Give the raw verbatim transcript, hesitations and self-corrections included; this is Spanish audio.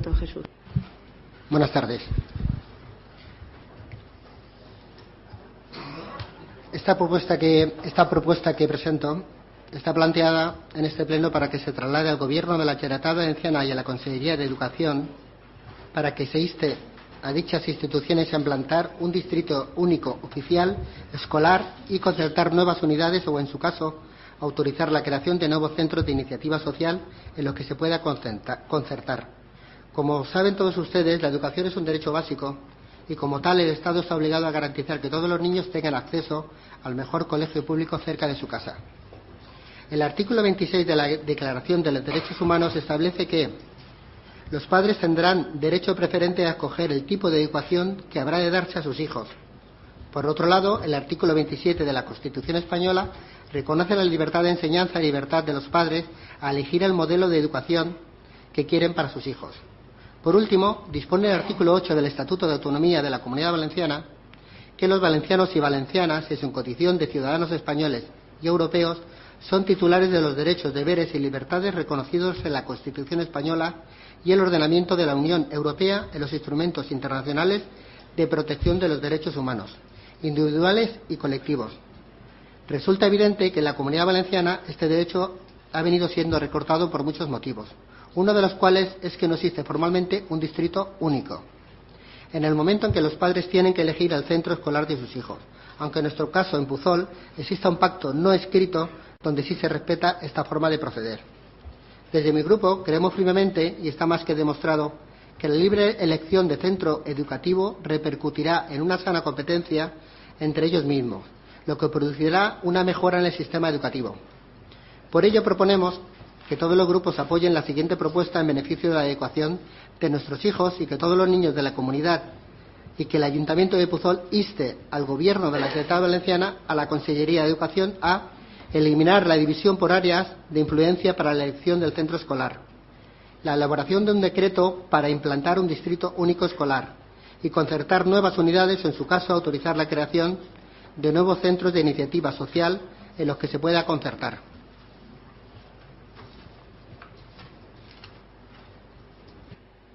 don Jesús. Buenas tardes. Esta propuesta que, esta propuesta que presento está planteada en este pleno para que se traslade al Gobierno de la Generalitat Valenciana y a la Consellería de Educación para que se inste a dichas instituciones a implantar un distrito único oficial escolar y concertar nuevas unidades o, en su caso, autorizar la creación de nuevos centros de iniciativa social en los que se pueda concertar. Como saben todos ustedes, la educación es un derecho básico y, como tal, el Estado está obligado a garantizar que todos los niños tengan acceso al mejor colegio público cerca de su casa. El artículo veintiséis de la Declaración de los Derechos Humanos establece que los padres tendrán derecho preferente a escoger el tipo de educación que habrá de darse a sus hijos. Por otro lado, el artículo veintisiete de la Constitución española reconoce la libertad de enseñanza y libertad de los padres a elegir el modelo de educación que quieren para sus hijos. Por último, dispone el artículo ocho del Estatuto de Autonomía de la Comunidad Valenciana que los valencianos y valencianas, en su condición de ciudadanos españoles y europeos, son titulares de los derechos, deberes y libertades reconocidos en la Constitución española y el ordenamiento de la Unión Europea en los instrumentos internacionales de protección de los derechos humanos, individuales y colectivos. Resulta evidente que en la Comunidad Valenciana este derecho ha venido siendo recortado por muchos motivos, uno de los cuales es que no existe formalmente un distrito único, en el momento en que los padres tienen que elegir el centro escolar de sus hijos, aunque en nuestro caso, en Puzol, exista un pacto no escrito donde sí se respeta esta forma de proceder. Desde mi grupo creemos firmemente, y está más que demostrado, que la libre elección de centro educativo repercutirá en una sana competencia entre ellos mismos, lo que producirá una mejora en el sistema educativo. Por ello proponemos que todos los grupos apoyen la siguiente propuesta en beneficio de la adecuación de nuestros hijos y que todos los niños de la comunidad y que el Ayuntamiento de Puzol inste al Gobierno de la Generalitat Valenciana, a la Consellería de Educación, a eliminar la división por áreas de influencia para la elección del centro escolar, la elaboración de un decreto para implantar un distrito único escolar y concertar nuevas unidades o, en su caso, autorizar la creación de nuevos centros de iniciativa social en los que se pueda concertar.